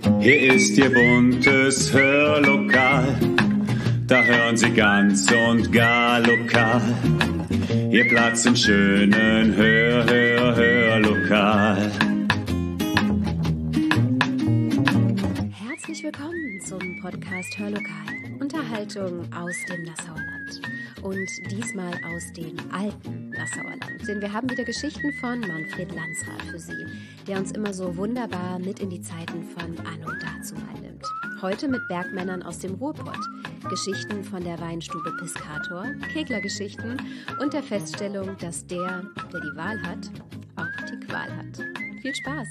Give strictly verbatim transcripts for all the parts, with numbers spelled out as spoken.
Hier ist Ihr buntes Hörlokal, da hören Sie ganz und gar lokal. Ihr Platz im schönen Hör, Hör, Hörlokal. Herzlich willkommen zum Podcast Hörlokal. Unterhaltung aus dem Nassauer Land. Und diesmal aus dem alten Nassauer Land. Denn wir haben wieder Geschichten von Manfred Landsrath für Sie, der uns immer so wunderbar mit in die Zeiten von Anno dazumal nimmt. Heute mit Bergmännern aus dem Ruhrpott, Geschichten von der Weinstube Piscator, Keglergeschichten und der Feststellung, dass der, der die Wahl hat, auch die Qual hat. Viel Spaß!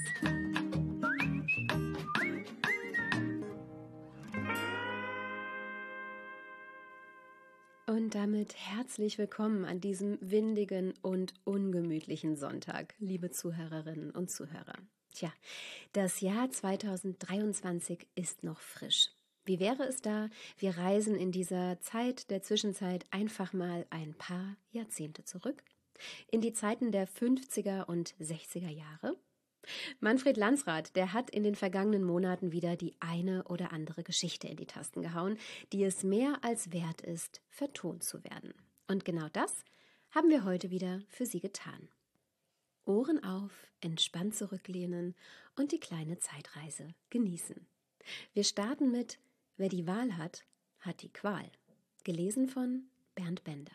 Und damit herzlich willkommen an diesem windigen und ungemütlichen Sonntag, liebe Zuhörerinnen und Zuhörer. Tja, das Jahr zweitausenddreiundzwanzig ist noch frisch. Wie wäre es da, wir reisen in dieser Zeit der Zwischenzeit einfach mal ein paar Jahrzehnte zurück? In die Zeiten der fünfziger und sechziger Jahre? Manfred Landsrath, der hat in den vergangenen Monaten wieder die eine oder andere Geschichte in die Tasten gehauen, die es mehr als wert ist, vertont zu werden. Und genau das haben wir heute wieder für Sie getan. Ohren auf, entspannt zurücklehnen und die kleine Zeitreise genießen. Wir starten mit Wer die Wahl hat, hat die Qual. Gelesen von Bernd Bender.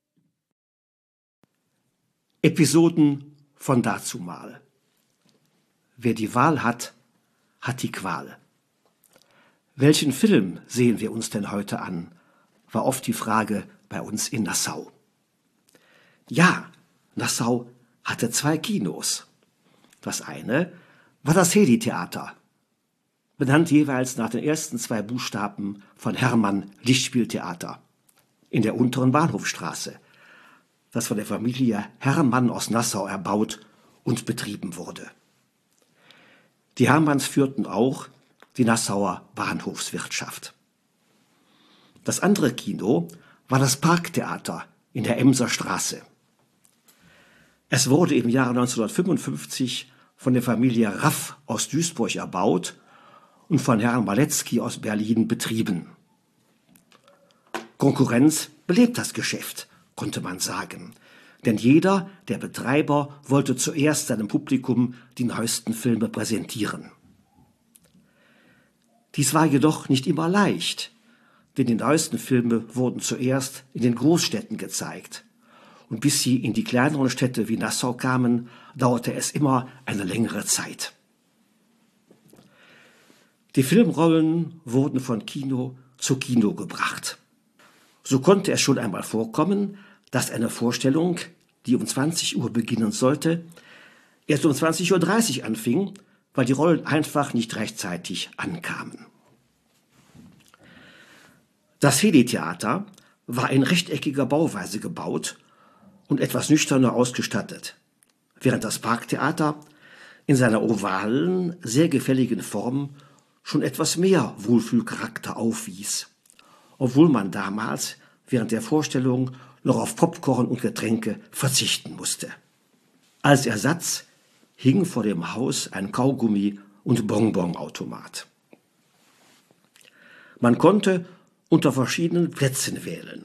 Episoden von dazumal. Wer die Wahl hat, hat die Qual. Welchen Film sehen wir uns denn heute an, war oft die Frage bei uns in Nassau. Ja, Nassau hatte zwei Kinos. Das eine war das Hedi-Theater, benannt jeweils nach den ersten zwei Buchstaben von Hermann Lichtspieltheater in der unteren Bahnhofstraße, das von der Familie Hermann aus Nassau erbaut und betrieben wurde. Die Hermanns führten auch die Nassauer Bahnhofswirtschaft. Das andere Kino war das Parktheater in der Emser Straße. Es wurde im Jahre neunzehnhundertfünfundfünfzig von der Familie Raff aus Duisburg erbaut und von Herrn Maletzky aus Berlin betrieben. Konkurrenz belebt das Geschäft, konnte man sagen. Denn jeder der Betreiber wollte zuerst seinem Publikum die neuesten Filme präsentieren. Dies war jedoch nicht immer leicht, denn die neuesten Filme wurden zuerst in den Großstädten gezeigt. Und bis sie in die kleineren Städte wie Nassau kamen, dauerte es immer eine längere Zeit. Die Filmrollen wurden von Kino zu Kino gebracht. So konnte es schon einmal vorkommen, dass eine Vorstellung, die um zwanzig Uhr beginnen sollte, erst um zwanzig Uhr dreißig anfing, weil die Rollen einfach nicht rechtzeitig ankamen. Das Hedi-Theater war in rechteckiger Bauweise gebaut und etwas nüchterner ausgestattet, während das Parktheater in seiner ovalen, sehr gefälligen Form schon etwas mehr Wohlfühlcharakter aufwies, obwohl man damals während der Vorstellung noch auf Popcorn und Getränke verzichten musste. Als Ersatz hing vor dem Haus ein Kaugummi- und Bonbonautomat. Man konnte unter verschiedenen Plätzen wählen.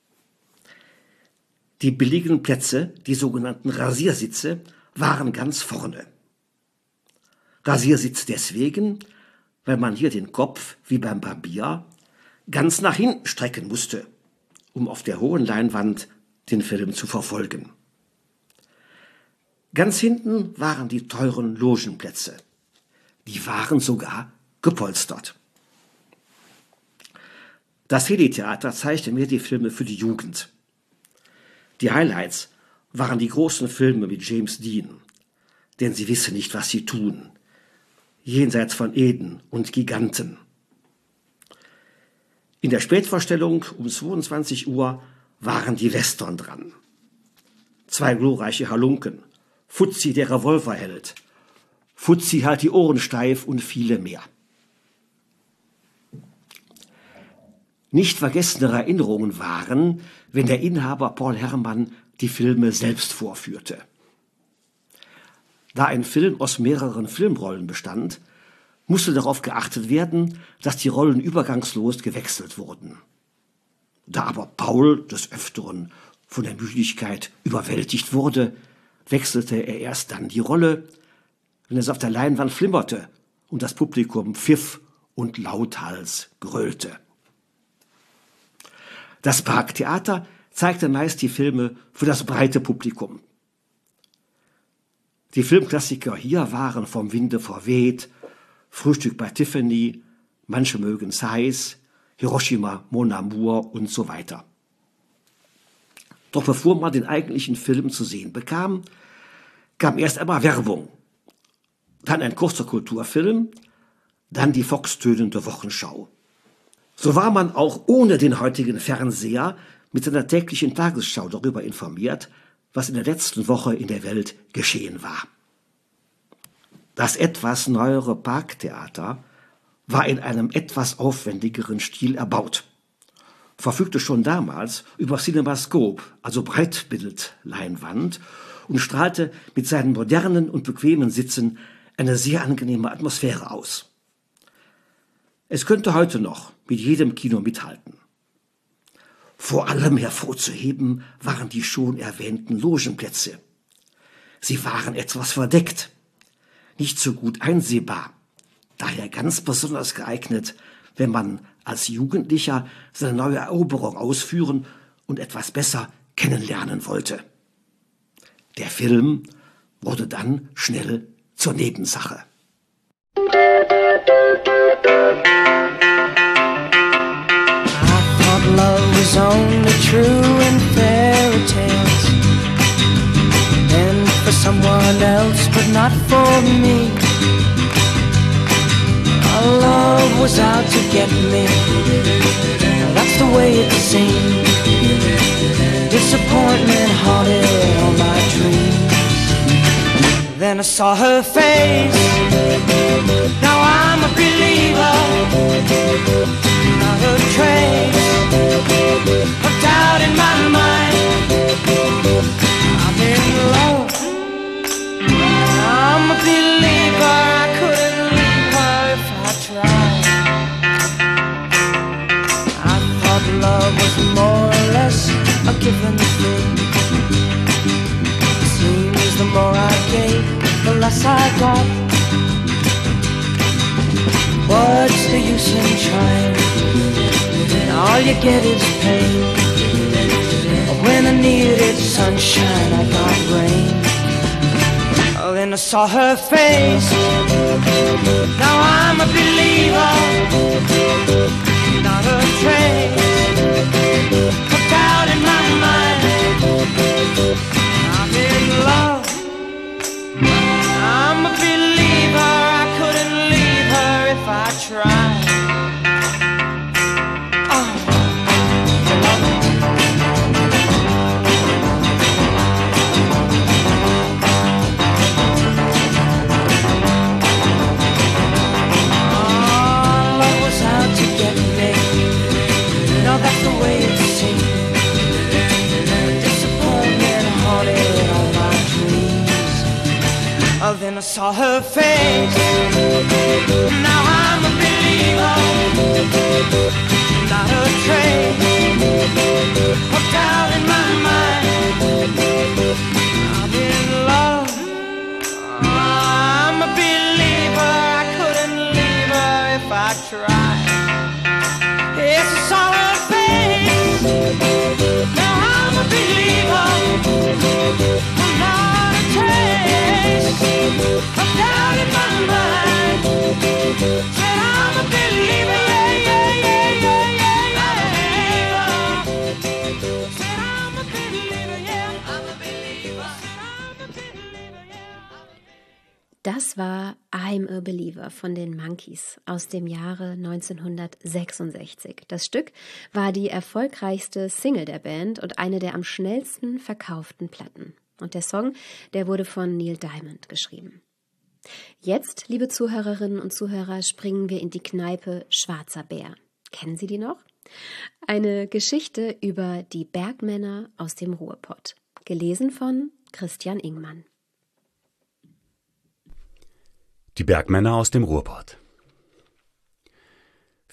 Die billigen Plätze, die sogenannten Rasiersitze, waren ganz vorne. Rasiersitz deswegen, weil man hier den Kopf, wie beim Barbier, ganz nach hinten strecken musste, um auf der hohen Leinwand den Film zu verfolgen. Ganz hinten waren die teuren Logenplätze. Die waren sogar gepolstert. Das Hedi-Theater zeigte mir die Filme für die Jugend. Die Highlights waren die großen Filme mit James Dean, denn sie wissen nicht, was sie tun. Jenseits von Eden und Giganten. In der Spätvorstellung um zweiundzwanzig Uhr waren die Western dran. Zwei glorreiche Halunken, Fuzzi der Revolverheld, Fuzzi halt die Ohren steif und viele mehr. Nicht vergessene Erinnerungen waren, wenn der Inhaber Paul Herrmann die Filme selbst vorführte. Da ein Film aus mehreren Filmrollen bestand, musste darauf geachtet werden, dass die Rollen übergangslos gewechselt wurden. Da aber Paul des Öfteren von der Müdigkeit überwältigt wurde, wechselte er erst dann die Rolle, wenn es auf der Leinwand flimmerte und das Publikum pfiff und lauthals gröhlte. Das Parktheater zeigte meist die Filme für das breite Publikum. Die Filmklassiker hier waren Vom Winde verweht, Frühstück bei Tiffany, Manche mögen's heiß, Hiroshima, Mon Amour und so weiter. Doch bevor man den eigentlichen Film zu sehen bekam, kam erst einmal Werbung, dann ein kurzer Kulturfilm, dann die foxtönende Wochenschau. So war man auch ohne den heutigen Fernseher mit seiner täglichen Tagesschau darüber informiert, was in der letzten Woche in der Welt geschehen war. Das etwas neuere Parktheater war in einem etwas aufwendigeren Stil erbaut, verfügte schon damals über CinemaScope, also Breitbildleinwand, und strahlte mit seinen modernen und bequemen Sitzen eine sehr angenehme Atmosphäre aus. Es könnte heute noch mit jedem Kino mithalten. Vor allem hervorzuheben waren die schon erwähnten Logenplätze. Sie waren etwas verdeckt, nicht so gut einsehbar, daher ganz besonders geeignet, wenn man als Jugendlicher seine neue Eroberung ausführen und etwas besser kennenlernen wollte. Der Film wurde dann schnell zur Nebensache. Love was only true in fairy tales, and for someone else, but not for me. Our love was out to get me, that's the way it seemed. Disappointment haunted all my dreams. Then I saw her face, now I'm a believer. Not a trace of doubt in my mind. I'm in love, I'm a believer. I couldn't leave her if I tried. I thought love was more or less a given thing. It seems the more I gave, the less I got. What's the use in trying? All you get is pain. When I needed sunshine, I got rain. Oh, then I saw her face. Now I'm a believer. Not a trace of doubt in my mind. I'm in love, I'm a believer. I couldn't leave her if I tried. Then I saw her face. Now I'm a believer. Not a trace of doubt in my mind. I'm in love, I'm a believer. I couldn't leave her if I tried. Yes, I saw her face. Now I'm a believer. I'm not a trace of doubt in my mind. Said I'm a believer, yeah, yeah, yeah, yeah, yeah, yeah. Said I'm a believer, yeah, I'm a believer. Said I'm a believer, yeah. Das war I'm a Believer von den Monkees aus dem Jahre neunzehnhundertsechsundsechzig. Das Stück war die erfolgreichste Single der Band und eine der am schnellsten verkauften Platten. Und der Song, der wurde von Neil Diamond geschrieben. Jetzt, liebe Zuhörerinnen und Zuhörer, springen wir in die Kneipe Schwarzer Bär. Kennen Sie die noch? Eine Geschichte über die Bergmänner aus dem Ruhrpott. Gelesen von Christian Ingmann. Die Bergmänner aus dem Ruhrpott.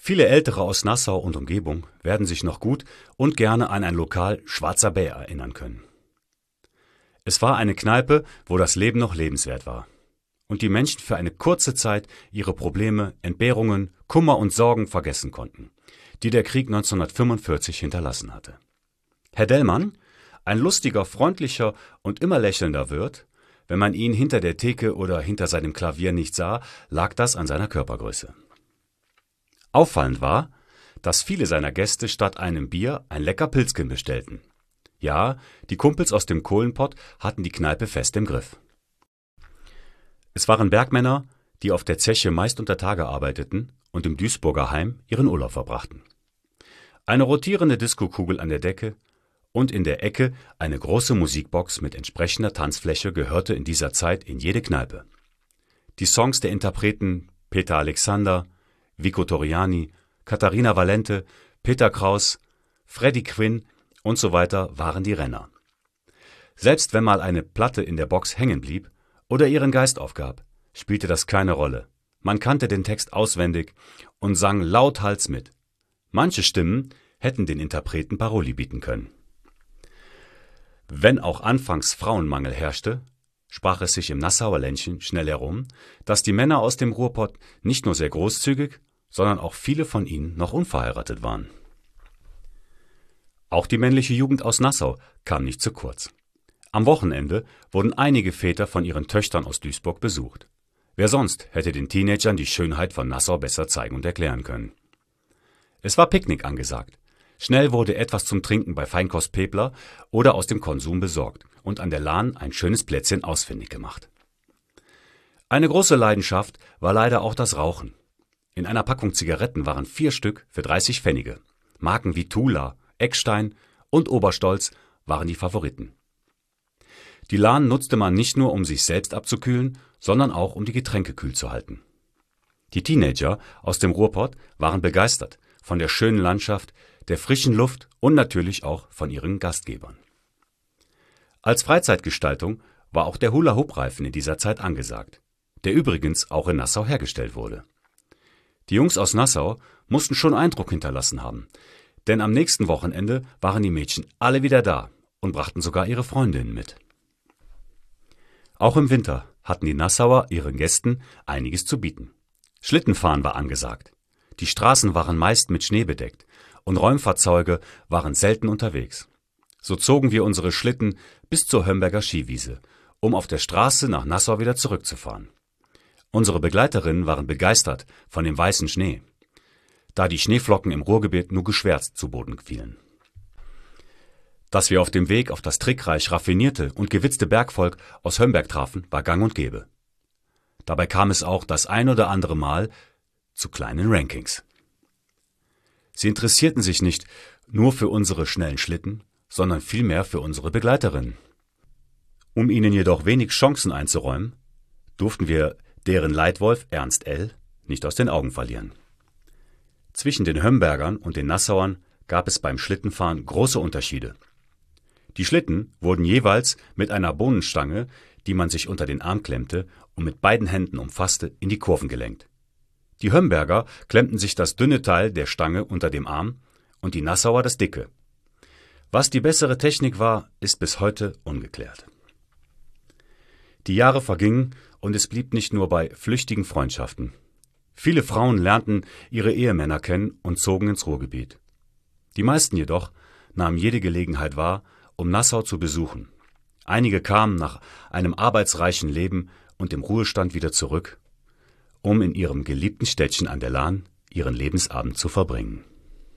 Viele Ältere aus Nassau und Umgebung werden sich noch gut und gerne an ein Lokal Schwarzer Bär erinnern können. Es war eine Kneipe, wo das Leben noch lebenswert war und die Menschen für eine kurze Zeit ihre Probleme, Entbehrungen, Kummer und Sorgen vergessen konnten, die der Krieg neunzehnhundertfünfundvierzig hinterlassen hatte. Herr Dellmann, ein lustiger, freundlicher und immer lächelnder Wirt, wenn man ihn hinter der Theke oder hinter seinem Klavier nicht sah, lag das an seiner Körpergröße. Auffallend war, dass viele seiner Gäste statt einem Bier ein lecker Pilzken bestellten. Ja, die Kumpels aus dem Kohlenpott hatten die Kneipe fest im Griff. Es waren Bergmänner, die auf der Zeche meist unter Tage arbeiteten und im Duisburger Heim ihren Urlaub verbrachten. Eine rotierende Diskokugel an der Decke und in der Ecke eine große Musikbox mit entsprechender Tanzfläche gehörte in dieser Zeit in jede Kneipe. Die Songs der Interpreten Peter Alexander, Vico Toriani, Katharina Valente, Peter Kraus, Freddie Quinn und so weiter waren die Renner. Selbst wenn mal eine Platte in der Box hängen blieb oder ihren Geist aufgab, spielte das keine Rolle. Man kannte den Text auswendig und sang lauthals mit. Manche Stimmen hätten den Interpreten Paroli bieten können. Wenn auch anfangs Frauenmangel herrschte, sprach es sich im Nassauer Ländchen schnell herum, dass die Männer aus dem Ruhrpott nicht nur sehr großzügig, sondern auch viele von ihnen noch unverheiratet waren. Auch die männliche Jugend aus Nassau kam nicht zu kurz. Am Wochenende wurden einige Väter von ihren Töchtern aus Duisburg besucht. Wer sonst hätte den Teenagern die Schönheit von Nassau besser zeigen und erklären können? Es war Picknick angesagt. Schnell wurde etwas zum Trinken bei Feinkost Pepler oder aus dem Konsum besorgt und an der Lahn ein schönes Plätzchen ausfindig gemacht. Eine große Leidenschaft war leider auch das Rauchen. In einer Packung Zigaretten waren vier Stück für dreißig Pfennige. Marken wie Tula, Eckstein und Oberstolz waren die Favoriten. Die Lahn nutzte man nicht nur, um sich selbst abzukühlen, sondern auch, um die Getränke kühl zu halten. Die Teenager aus dem Ruhrpott waren begeistert von der schönen Landschaft, der frischen Luft und natürlich auch von ihren Gastgebern. Als Freizeitgestaltung war auch der Hula-Hoop-Reifen in dieser Zeit angesagt, der übrigens auch in Nassau hergestellt wurde. Die Jungs aus Nassau mussten schon Eindruck hinterlassen haben, denn am nächsten Wochenende waren die Mädchen alle wieder da und brachten sogar ihre Freundinnen mit. Auch im Winter hatten die Nassauer ihren Gästen einiges zu bieten. Schlittenfahren war angesagt. Die Straßen waren meist mit Schnee bedeckt und Räumfahrzeuge waren selten unterwegs. So zogen wir unsere Schlitten bis zur Hömberger Skiwiese, um auf der Straße nach Nassau wieder zurückzufahren. Unsere Begleiterinnen waren begeistert von dem weißen Schnee, da die Schneeflocken im Ruhrgebiet nur geschwärzt zu Boden fielen. Dass wir auf dem Weg auf das trickreich raffinierte und gewitzte Bergvolk aus Hömberg trafen, war gang und gäbe. Dabei kam es auch das ein oder andere Mal zu kleinen Rankings. Sie interessierten sich nicht nur für unsere schnellen Schlitten, sondern vielmehr für unsere Begleiterinnen. Um ihnen jedoch wenig Chancen einzuräumen, durften wir deren Leitwolf Ernst L. nicht aus den Augen verlieren. Zwischen den Hömbergern und den Nassauern gab es beim Schlittenfahren große Unterschiede. Die Schlitten wurden jeweils mit einer Bohnenstange, die man sich unter den Arm klemmte und mit beiden Händen umfasste, in die Kurven gelenkt. Die Hömberger klemmten sich das dünne Teil der Stange unter dem Arm und die Nassauer das dicke. Was die bessere Technik war, ist bis heute ungeklärt. Die Jahre vergingen und es blieb nicht nur bei flüchtigen Freundschaften. Viele Frauen lernten ihre Ehemänner kennen und zogen ins Ruhrgebiet. Die meisten jedoch nahmen jede Gelegenheit wahr, um Nassau zu besuchen. Einige kamen nach einem arbeitsreichen Leben und dem Ruhestand wieder zurück, um in ihrem geliebten Städtchen an der Lahn ihren Lebensabend zu verbringen.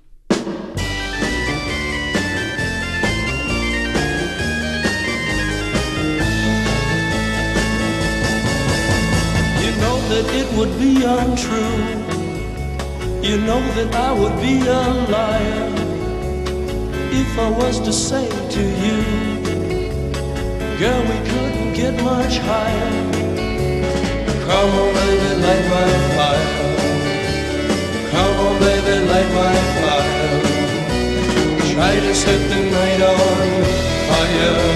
You know that it would be untrue. You know that I would be a liar if I was to say to you, girl, we couldn't get much higher. Come on, baby, light my fire. Come on, baby, light my fire. Try to set the night on fire.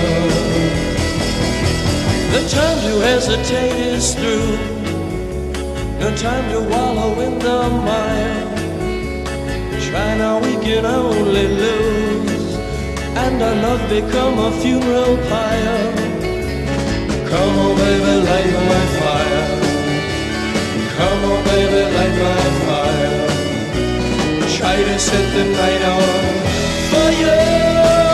The time to hesitate is through. No time to wallow in the mire. Try now, we can only lose, and our love become a funeral pyre. Come on, baby, light my fire. Come on, baby, light my fire. Try to set the night on fire.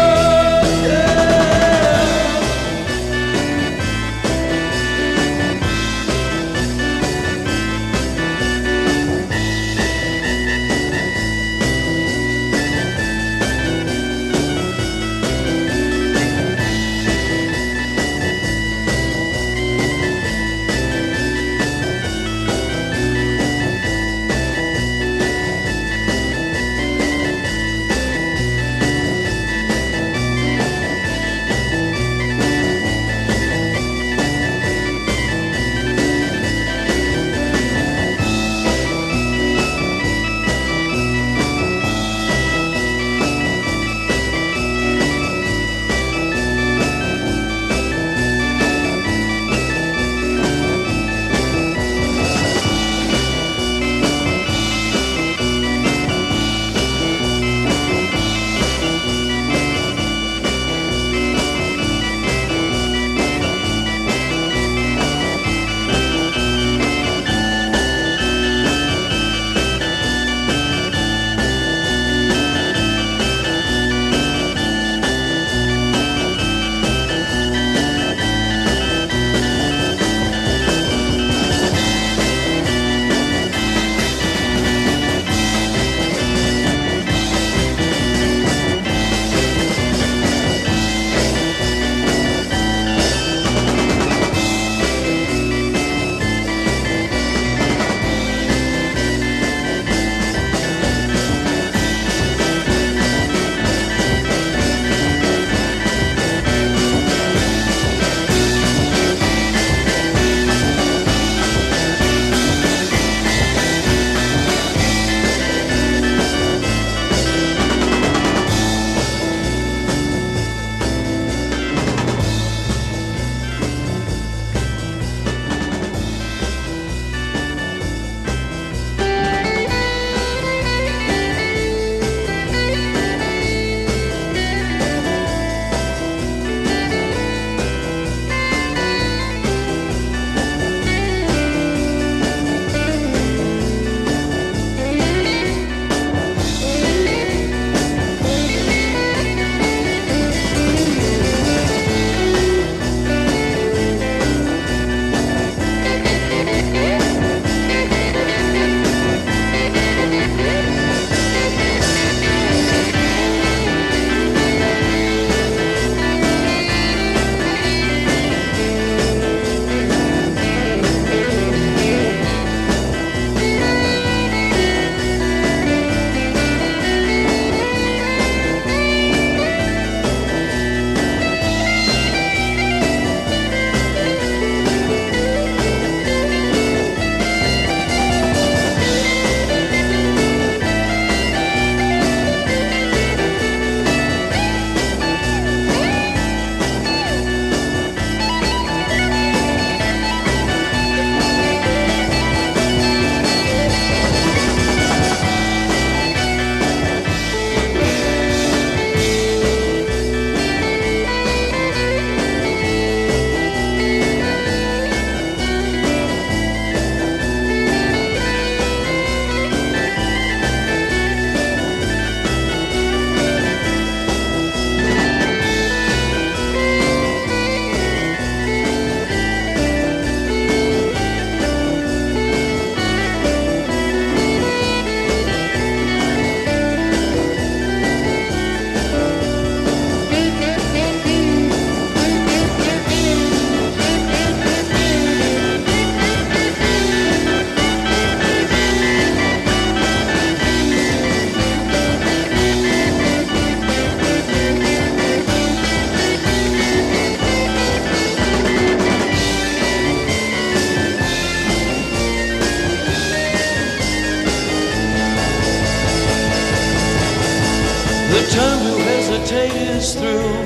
The time to hesitate is through.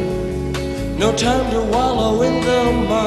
No time to wallow in the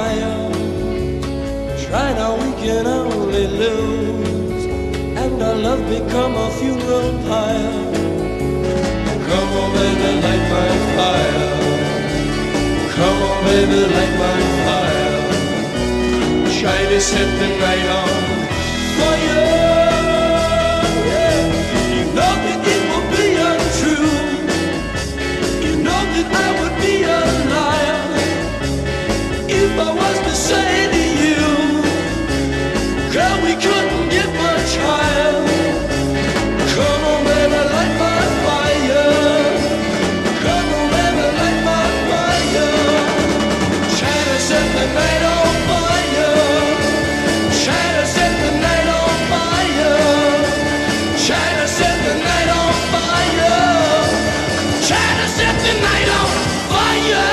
mire. Try now, we can only lose, and our love I've become a funeral pyre. Come on, baby, light my fire. Come on, baby, light my fire. Try to set the night on fire. Yeah. You know that it will be untrue. You know that I would be a liar if I was to say to you, girl, we couldn't get much higher. Come on, baby, light my fire. Come on, baby, light my fire. Try to set the night on fire. Try to set the night on fire. Try to set the night on fire. Try to set the night on fire.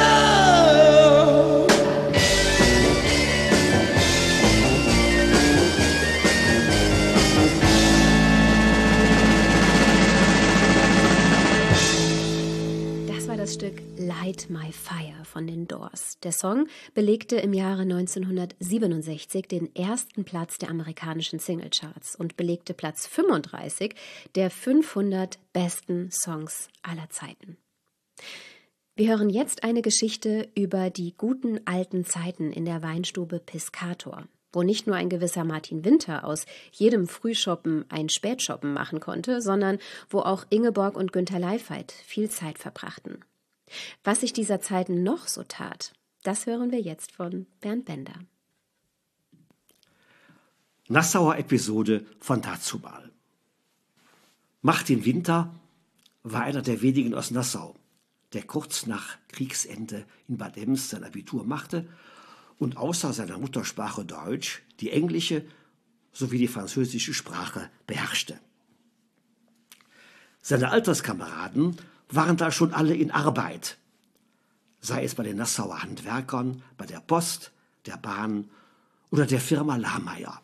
Das war das Stück Light My Fire von den Doors. Der Song belegte im Jahre neunzehnhundertsiebenundsechzig den ersten Platz der amerikanischen Singlecharts und belegte Platz fünfunddreißig der fünfhundert besten Songs aller Zeiten. Wir hören jetzt eine Geschichte über die guten alten Zeiten in der Weinstube Piscator, wo nicht nur ein gewisser Martin Winter aus jedem Frühschoppen ein Spätschoppen machen konnte, sondern wo auch Ingeborg und Günter Leifheit viel Zeit verbrachten. Was sich dieser Zeiten noch so tat, das hören wir jetzt von Bernd Bender. Nassauer Episode von dazumal. Martin Winter war einer der wenigen aus Nassau, der kurz nach Kriegsende in Bad Ems sein Abitur machte und außer seiner Muttersprache Deutsch die englische sowie die französische Sprache beherrschte. Seine Alterskameraden waren da schon alle in Arbeit, sei es bei den Nassauer Handwerkern, bei der Post, der Bahn oder der Firma Lahmeier.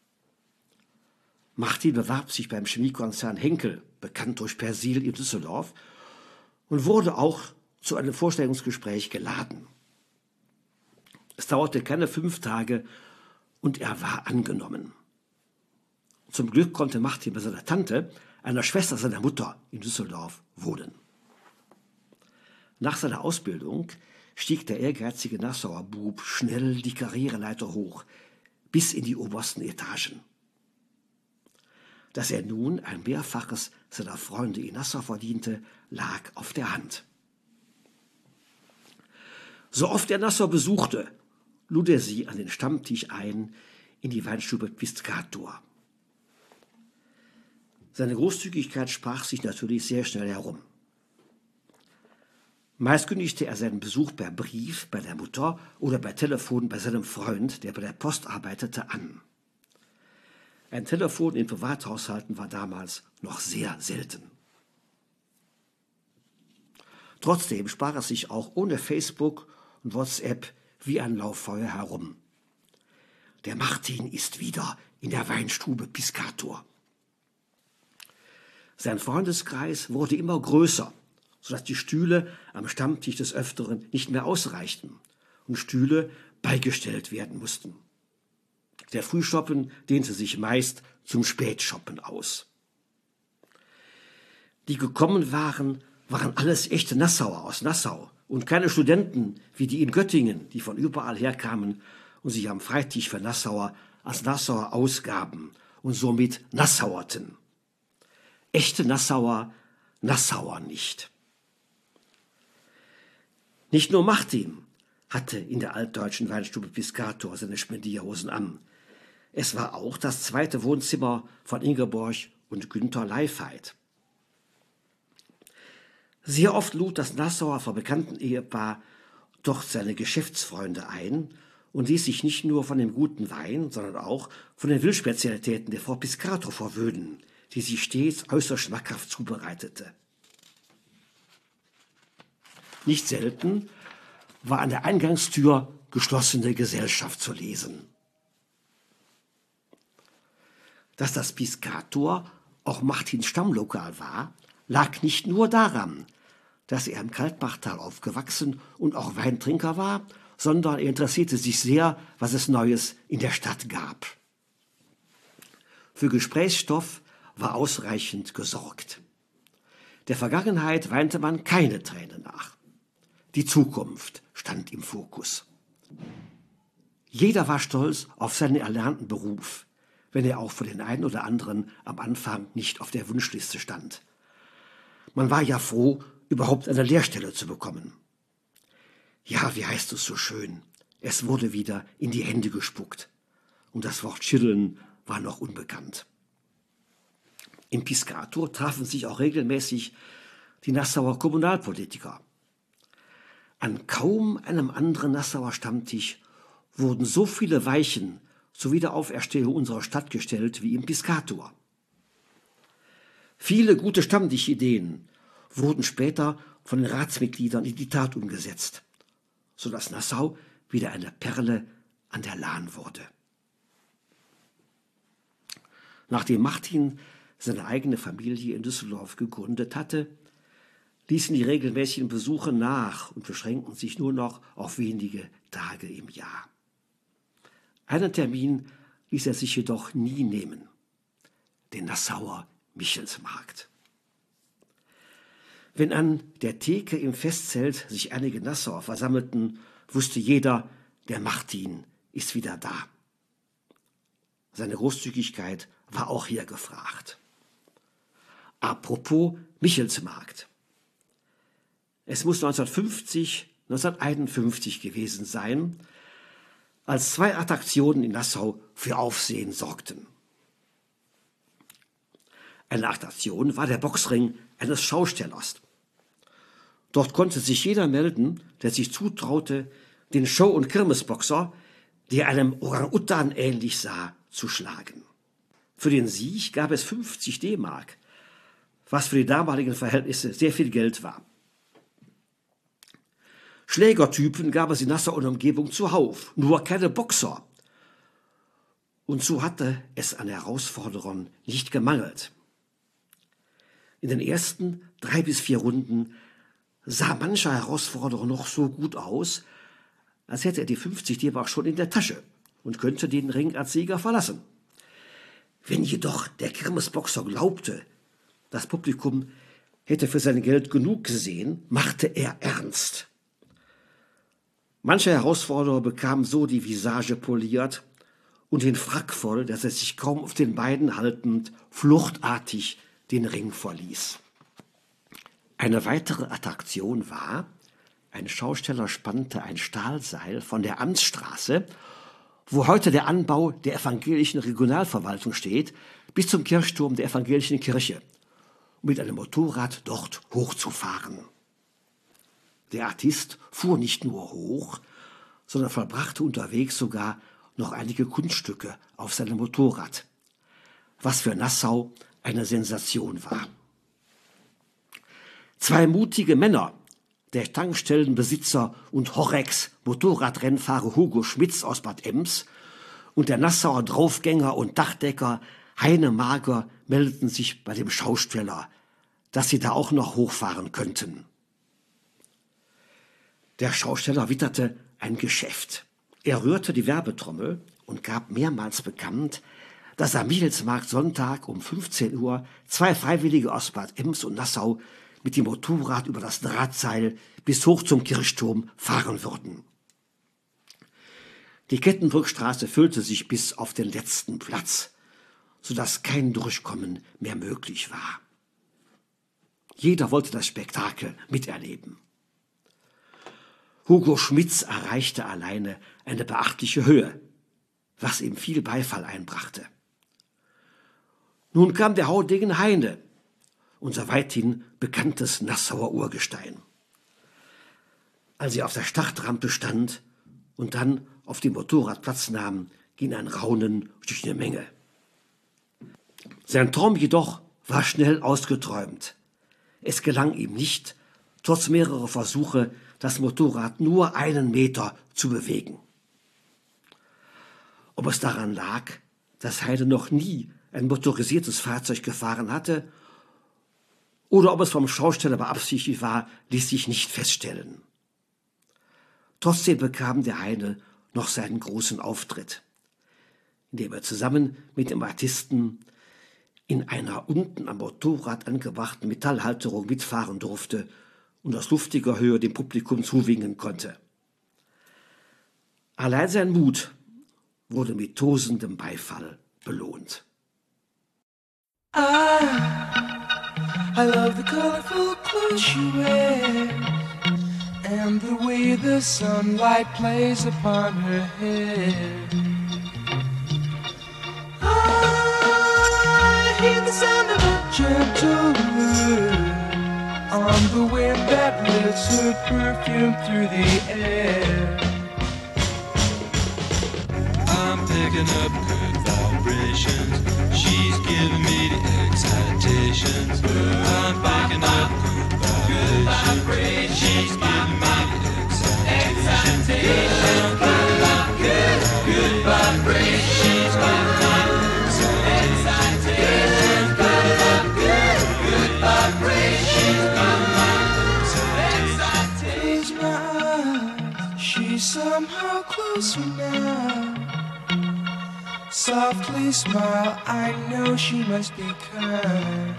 Martin bewarb sich beim Chemiekonzern Henkel, bekannt durch Persil in Düsseldorf, und wurde auch zu einem Vorstellungsgespräch geladen. Es dauerte keine fünf Tage und er war angenommen. Zum Glück konnte Martin bei seiner Tante, einer Schwester seiner Mutter, in Düsseldorf wohnen. Nach seiner Ausbildung stieg der ehrgeizige Nassauer Bub schnell die Karriereleiter hoch, bis in die obersten Etagen. Dass er nun ein Mehrfaches seiner Freunde in Nassau verdiente, lag auf der Hand. So oft er Nassau besuchte, lud er sie an den Stammtisch ein in die Weinstube Piscator. Seine Großzügigkeit sprach sich natürlich sehr schnell herum. Meist kündigte er seinen Besuch per Brief bei der Mutter oder per Telefon bei seinem Freund, der bei der Post arbeitete, an. Ein Telefon in Privathaushalten war damals noch sehr selten. Trotzdem sprach es sich auch ohne Facebook und WhatsApp wie ein Lauffeuer herum. Der Martin ist wieder in der Weinstube Piscator. Sein Freundeskreis wurde immer größer, sodass die Stühle am Stammtisch des Öfteren nicht mehr ausreichten und Stühle beigestellt werden mussten. Der Frühschoppen dehnte sich meist zum Spätschoppen aus. Die gekommen waren, waren alles echte Nassauer aus Nassau und keine Studenten wie die in Göttingen, die von überall herkamen und sich am Freitisch für Nassauer als Nassauer ausgaben und somit Nassauerten. Echte Nassauer, Nassauer nicht. Nicht nur Martin hatte in der altdeutschen Weinstube Piscator seine Spendierhosen an. Es war auch das zweite Wohnzimmer von Ingeborg und Günter Leifheit. Sehr oft lud das Nassauer verbekannten Ehepaar dort seine Geschäftsfreunde ein und ließ sich nicht nur von dem guten Wein, sondern auch von den Wildspezialitäten der Frau Piscator verwöhnen, die sie stets äußerst schmackhaft zubereitete. Nicht selten war an der Eingangstür geschlossene Gesellschaft zu lesen. Dass das Piscator auch Martins Stammlokal war, lag nicht nur daran, dass er im Kaltbachtal aufgewachsen und auch Weintrinker war, sondern er interessierte sich sehr, was es Neues in der Stadt gab. Für Gesprächsstoff war ausreichend gesorgt. Der Vergangenheit weinte man keine Tränen nach. Die Zukunft stand im Fokus. Jeder war stolz auf seinen erlernten Beruf, wenn er auch für den einen oder anderen am Anfang nicht auf der Wunschliste stand. Man war ja froh, überhaupt eine Lehrstelle zu bekommen. Ja, wie heißt es so schön? Es wurde wieder in die Hände gespuckt. Und das Wort schütteln war noch unbekannt. Im Piscator trafen sich auch regelmäßig die Nassauer Kommunalpolitiker. An kaum einem anderen Nassauer Stammtisch wurden so viele Weichen zur Wiederauferstehung unserer Stadt gestellt wie im Piscator. Viele gute Stammtischideen wurden später von den Ratsmitgliedern in die Tat umgesetzt, sodass Nassau wieder eine Perle an der Lahn wurde. Nachdem Martin seine eigene Familie in Düsseldorf gegründet hatte, ließen die regelmäßigen Besuche nach und beschränkten sich nur noch auf wenige Tage im Jahr. Einen Termin ließ er sich jedoch nie nehmen: den Nassauer Michelsmarkt. Wenn an der Theke im Festzelt sich einige Nassauer versammelten, wusste jeder, der Martin ist wieder da. Seine Großzügigkeit war auch hier gefragt. Apropos Michelsmarkt. Es muss neunzehnhundertfünfzig, neunzehnhunderteinundfünfzig gewesen sein, als zwei Attraktionen in Nassau für Aufsehen sorgten. Eine Attraktion war der Boxring eines Schaustellers. Dort konnte sich jeder melden, der sich zutraute, den Show- und Kirmesboxer, der einem Orang-Utan ähnlich sah, zu schlagen. Für den Sieg gab es fünfzig D-Mark, was für die damaligen Verhältnisse sehr viel Geld war. Schlägertypen gab es in Nassau und Umgebung zuhauf, nur keine Boxer. Und so hatte es an Herausforderern nicht gemangelt. In den ersten drei bis vier Runden sah mancher Herausforderer noch so gut aus, als hätte er die fünfzig D-Mark schon in der Tasche und könnte den Ring als Sieger verlassen. Wenn jedoch der Kirmesboxer glaubte, das Publikum hätte für sein Geld genug gesehen, machte er ernst. Mancher Herausforderer bekam so die Visage poliert und den Frack voll, dass er sich kaum auf den Beinen haltend fluchtartig den Ring verließ. Eine weitere Attraktion war, ein Schausteller spannte ein Stahlseil von der Amtsstraße, wo heute der Anbau der evangelischen Regionalverwaltung steht, bis zum Kirchturm der evangelischen Kirche, um mit einem Motorrad dort hochzufahren. Der Artist fuhr nicht nur hoch, sondern vollbrachte unterwegs sogar noch einige Kunststücke auf seinem Motorrad, was für Nassau eine Sensation war. Zwei mutige Männer, der Tankstellenbesitzer und Horex-Motorradrennfahrer Hugo Schmitz aus Bad Ems und der Nassauer Draufgänger und Dachdecker Heine Mager, meldeten sich bei dem Schausteller, dass sie da auch noch hochfahren könnten. Der Schausteller witterte ein Geschäft. Er rührte die Werbetrommel und gab mehrmals bekannt, dass am Michelsmarkt Sonntag um fünfzehn Uhr zwei Freiwillige aus Bad Ems und Nassau mit dem Motorrad über das Drahtseil bis hoch zum Kirchturm fahren würden. Die Kettenbrückstraße füllte sich bis auf den letzten Platz, sodass kein Durchkommen mehr möglich war. Jeder wollte das Spektakel miterleben. Hugo Schmitz erreichte alleine eine beachtliche Höhe, was ihm viel Beifall einbrachte. Nun kam der Haudegen Heine, unser weithin bekanntes Nassauer Urgestein. Als er auf der Startrampe stand und dann auf dem Motorrad Platz nahm, ging ein Raunen durch die Menge. Sein Traum jedoch war schnell ausgeträumt. Es gelang ihm nicht, trotz mehrerer Versuche, das Motorrad nur einen Meter zu bewegen. Ob es daran lag, dass Heine noch nie ein motorisiertes Fahrzeug gefahren hatte, oder ob es vom Schausteller beabsichtigt war, ließ sich nicht feststellen. Trotzdem bekam der Heine noch seinen großen Auftritt, in dem er zusammen mit dem Artisten in einer unten am Motorrad angebrachten Metallhalterung mitfahren durfte und aus luftiger Höhe dem Publikum zuwinken konnte. Allein sein Mut wurde mit tosendem Beifall belohnt. I, I love the colorful clothes she wears and the way the sunlight plays upon her hair. I hear the sound of a gentle word on the wind that lifts her perfume through the air. I'm picking up good vibrations. She's giving me the excitations. I'm picking up good vibrations. She's giving me the excitations. Good, good, good vibrations. She's giving me the excitations. Good, good, good vibrations. She's giving me the excitations. Close my eyes, she's somehow closer now. Softly smile, I know she must be kind.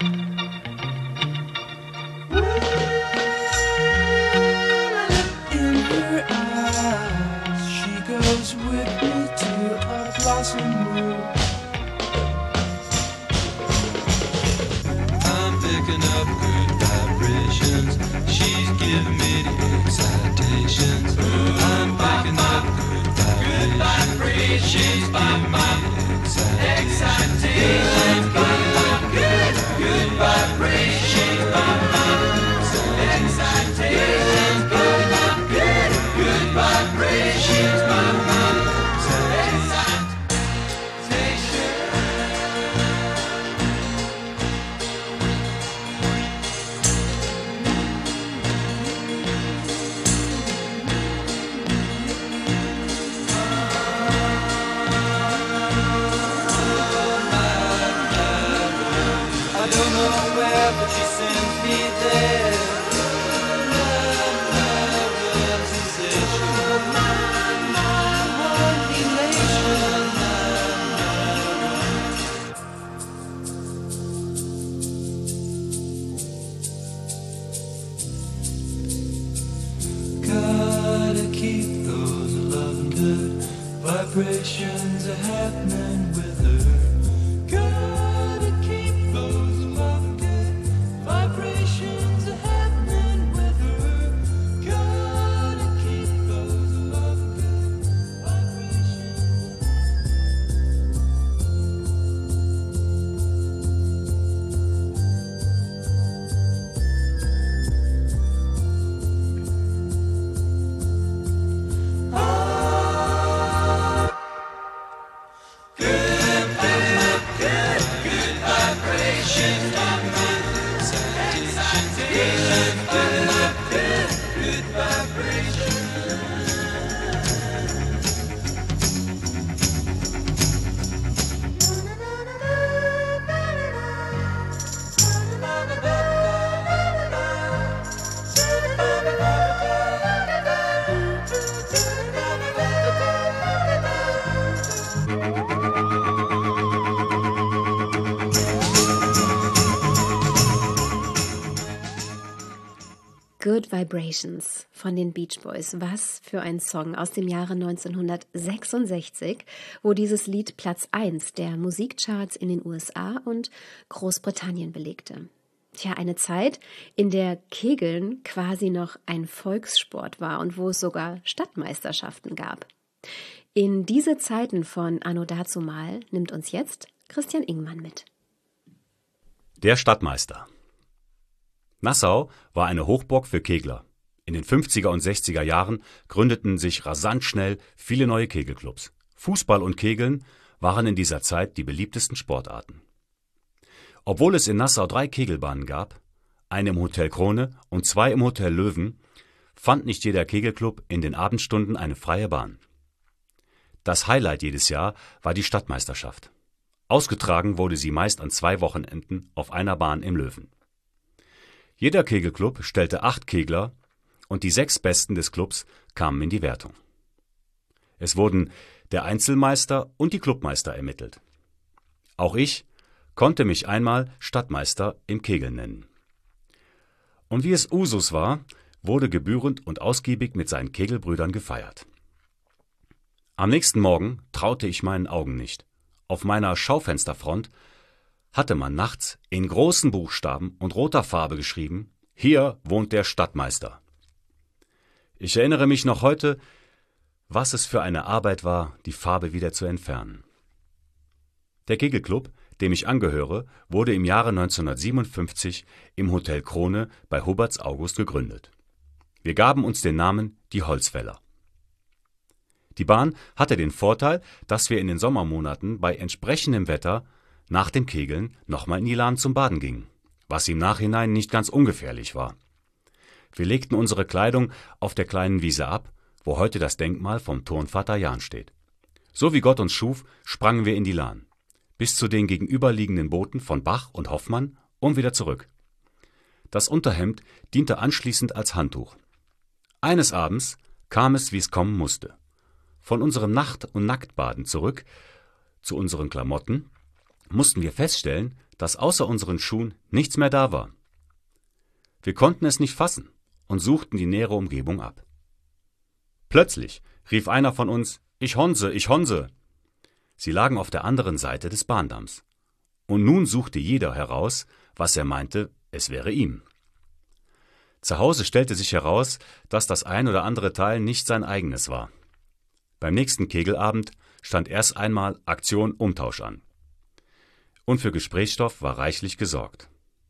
In her eyes, she goes with me to a blossom room. I'm picking up good vibrations. She's giving me the excitations. I'm picking up good vibrations. She's giving me excitations. Good, good, good vibrations. Excitations. Good, good, good vibrations. I don't know where, but she sends me there. Love, love, sensation. My, my, one elation. Gotta keep those loving good vibrations are happening with her. Gotta keep those loving good vibrations are happening with her. Gotta keep those loving good vibrations. Good Vibrations von den Beach Boys. Was für ein Song aus dem Jahre neunzehnhundertsechsundsechzig, wo dieses Lied Platz eins der Musikcharts in den U S A und Großbritannien belegte. Tja, eine Zeit, in der Kegeln quasi noch ein Volkssport war und wo es sogar Stadtmeisterschaften gab. In diese Zeiten von Anno dazumal nimmt uns jetzt Christian Ingmann mit. Der Stadtmeister. Nassau war eine Hochburg für Kegler. In den fünfziger und sechziger Jahren gründeten sich rasant schnell viele neue Kegelclubs. Fußball und Kegeln waren in dieser Zeit die beliebtesten Sportarten. Obwohl es in Nassau drei Kegelbahnen gab, eine im Hotel Krone und zwei im Hotel Löwen, fand nicht jeder Kegelclub in den Abendstunden eine freie Bahn. Das Highlight jedes Jahr war die Stadtmeisterschaft. Ausgetragen wurde sie meist an zwei Wochenenden auf einer Bahn im Löwen. Jeder Kegelclub stellte acht Kegler und die sechs Besten des Clubs kamen in die Wertung. Es wurden der Einzelmeister und die Clubmeister ermittelt. Auch ich konnte mich einmal Stadtmeister im Kegeln nennen. Und wie es Usus war, wurde gebührend und ausgiebig mit seinen Kegelbrüdern gefeiert. Am nächsten Morgen traute ich meinen Augen nicht. Auf meiner Schaufensterfront hatte man nachts in großen Buchstaben und roter Farbe geschrieben: Hier wohnt der Stadtmeister. Ich erinnere mich noch heute, was es für eine Arbeit war, die Farbe wieder zu entfernen. Der Kegelclub, dem ich angehöre, wurde im Jahre neunzehnhundertsiebenundfünfzig im Hotel Krone bei Huberts August gegründet. Wir gaben uns den Namen die Holzfäller. Die Bahn hatte den Vorteil, dass wir in den Sommermonaten bei entsprechendem Wetter nach dem Kegeln nochmal in die Lahn zum Baden gingen, was im Nachhinein nicht ganz ungefährlich war. Wir legten unsere Kleidung auf der kleinen Wiese ab, wo heute das Denkmal vom Turnvater Jan steht. So wie Gott uns schuf, sprangen wir in die Lahn, bis zu den gegenüberliegenden Booten von Bach und Hoffmann und wieder zurück. Das Unterhemd diente anschließend als Handtuch. Eines Abends kam es, wie es kommen musste. Von unserem Nacht- und Nacktbaden zurück zu unseren Klamotten mussten wir feststellen, dass außer unseren Schuhen nichts mehr da war. Wir konnten es nicht fassen und suchten die nähere Umgebung ab. Plötzlich rief einer von uns: »Ich honse, ich honse!« Sie lagen auf der anderen Seite des Bahndamms. Und nun suchte jeder heraus, was er meinte, es wäre ihm. Zu Hause stellte sich heraus, dass das ein oder andere Teil nicht sein eigenes war. Beim nächsten Kegelabend stand erst einmal Aktion Umtausch an. Und für Gesprächsstoff war reichlich gesorgt.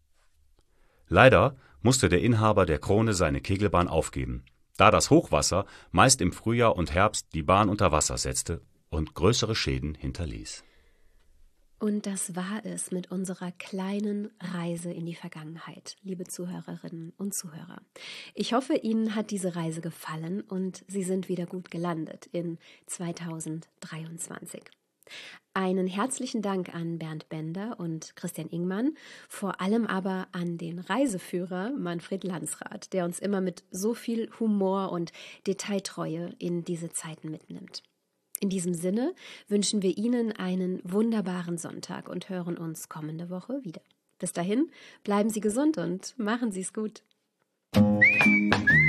Leider musste der Inhaber der Krone seine Kegelbahn aufgeben, da das Hochwasser meist im Frühjahr und Herbst die Bahn unter Wasser setzte und größere Schäden hinterließ. Und das war es mit unserer kleinen Reise in die Vergangenheit, liebe Zuhörerinnen und Zuhörer. Ich hoffe, Ihnen hat diese Reise gefallen und Sie sind wieder gut gelandet in zweitausenddreiundzwanzig. Einen herzlichen Dank an Bernd Bender und Christian Ingmann, vor allem aber an den Reiseführer Manfred Landsrath, der uns immer mit so viel Humor und Detailtreue in diese Zeiten mitnimmt. In diesem Sinne wünschen wir Ihnen einen wunderbaren Sonntag und hören uns kommende Woche wieder. Bis dahin, bleiben Sie gesund und machen Sie es gut.